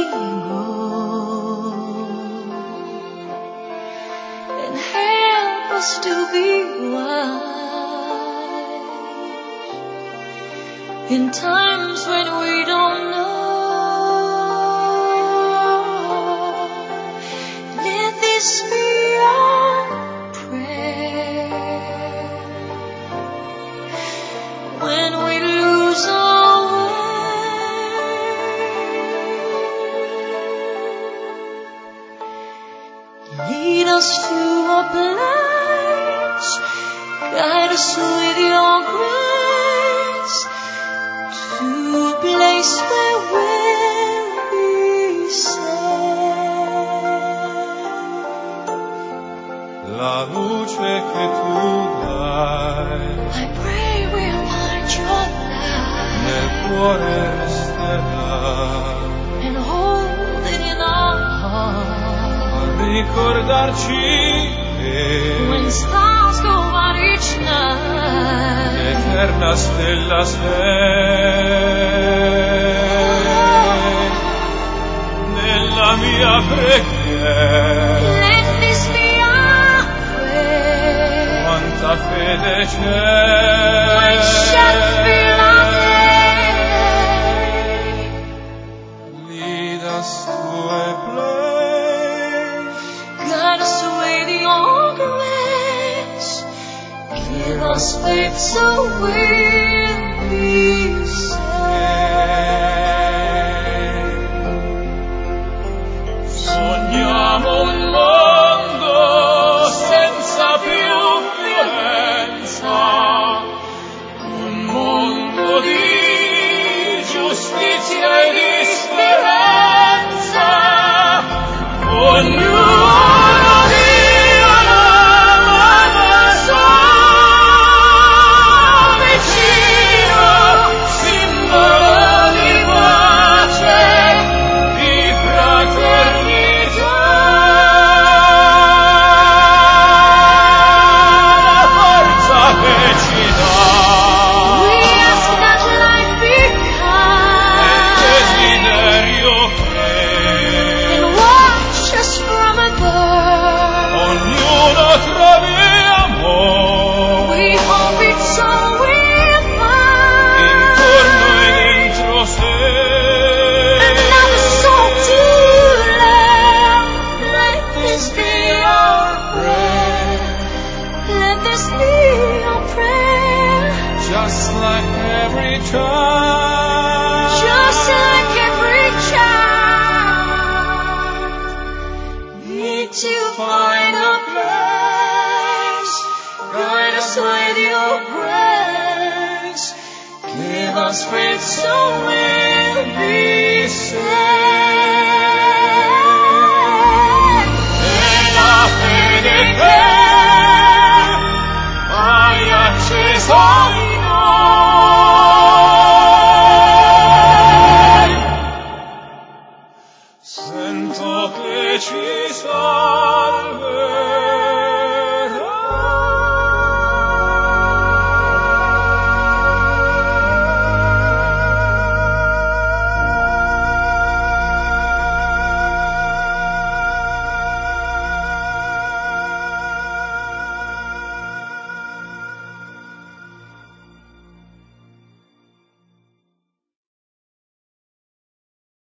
go and help us to be wise in times when we don't know. Let this be our prayer when we lose our way. Lead us to a place, guide us with your grace, to a place where we'll be safe. La luce che tu dai I pray we'll find your light nel cuore resterà and hold it in our heart. a ricordarci che When stars go out each night, l'eterna stella sei nella mia preghiera. let this be our prayer. Quanta fede When c'è, shall fill our day. lead us to a place, Guide us with your grace. Give us faith so we'll be safe. sogniamo un mondo senza più violenza, un mondo di giustizia e di speranza, ognuno viva l'ama sua vicino, simbolo di pace, di fraternità. La forza che ci dà We ask that life be kind desiderio che and watch us from above. ognuno trovi amore We hope it's all we'll find. intorno e dentro sé. Another soul to love. Let this be our prayer. Let this be our prayer. Just like every child, Just like every child, need to find a place. Guide us with your grace. Give us faith so we'll be safe. e la fede che hai acceso in noi, sento che ci salverà.